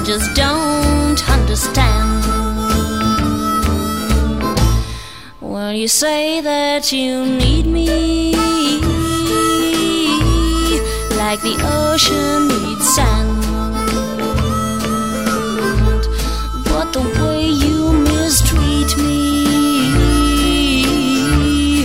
just don't understand. Well, you say that you need me like the ocean needs sand.